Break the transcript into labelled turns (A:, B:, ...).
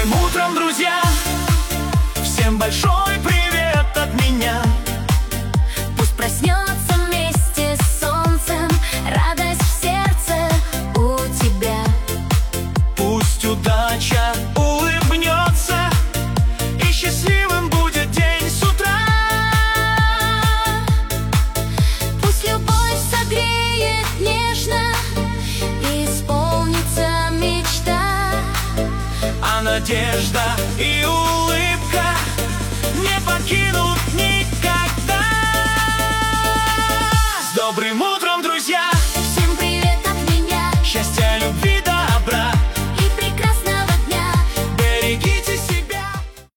A: Добрым утром, друзья! Всем большой привет от меня!
B: Пусть проснется вместе с солнцем радость в сердце у тебя.
A: Пусть удача улыбнется и счастливым будет день с утра.
B: Пусть любовь согреет нежно и исполнится мечта,
A: А надежда и улыбка не покинут